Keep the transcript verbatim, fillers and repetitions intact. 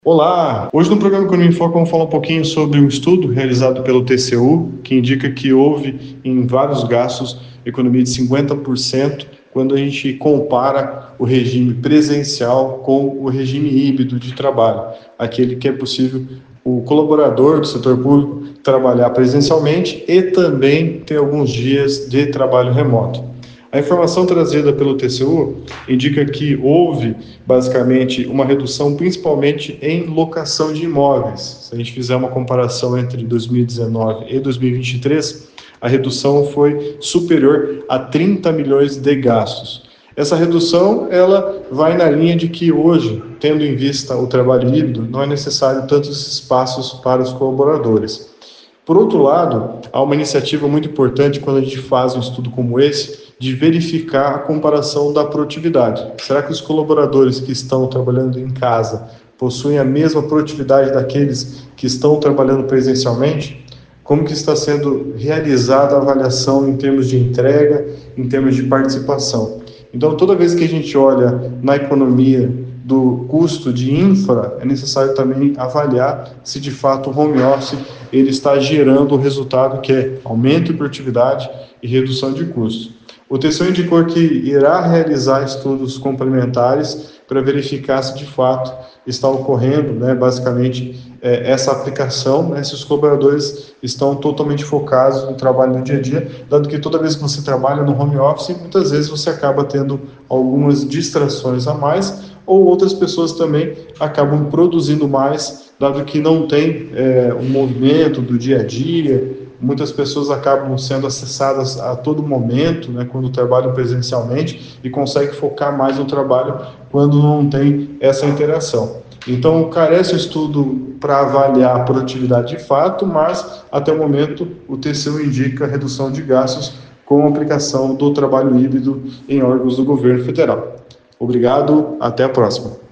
Olá! Hoje no programa Economia em Foco vamos falar um pouquinho sobre um estudo realizado pelo T C U, que indica que houve em vários gastos economia de cinquenta por cento quando a gente compara o regime presencial com o regime híbrido de trabalho, aquele que é possível o colaborador do setor público trabalhar presencialmente e também ter alguns dias de trabalho remoto. A informação trazida pelo T C U indica que houve, basicamente, uma redução principalmente em locação de imóveis. Se a gente fizer uma comparação entre dois mil e dezenove e dois mil e vinte e três, a redução foi superior a trinta milhões de gastos. Essa redução ela vai na linha de que hoje, tendo em vista o trabalho híbrido, não é necessário tantos espaços para os colaboradores. Por outro lado, há uma iniciativa muito importante quando a gente faz um estudo como esse, de verificar a comparação da produtividade. Será que os colaboradores que estão trabalhando em casa possuem a mesma produtividade daqueles que estão trabalhando presencialmente? Como que está sendo realizada a avaliação em termos de entrega, em termos de participação? Então, toda vez que a gente olha na economia do custo de infra, é necessário também avaliar se de fato o home office ele está gerando o resultado que é aumento de produtividade e redução de custos. O T C U indicou que irá realizar estudos complementares para verificar se de fato está ocorrendo, né, basicamente, é, essa aplicação, né, se os colaboradores estão totalmente focados no trabalho no dia a dia, dado que toda vez que você trabalha no home office, muitas vezes você acaba tendo algumas distrações a mais, ou outras pessoas também acabam produzindo mais, dado que não tem é, um movimento do dia a dia. Muitas pessoas acabam sendo acessadas a todo momento, né, quando trabalham presencialmente, e conseguem focar mais no trabalho quando não tem essa interação. Então, carece o estudo para avaliar a produtividade de fato, mas, até o momento, o T C U indica redução de gastos com a aplicação do trabalho híbrido em órgãos do governo federal. Obrigado, até a próxima.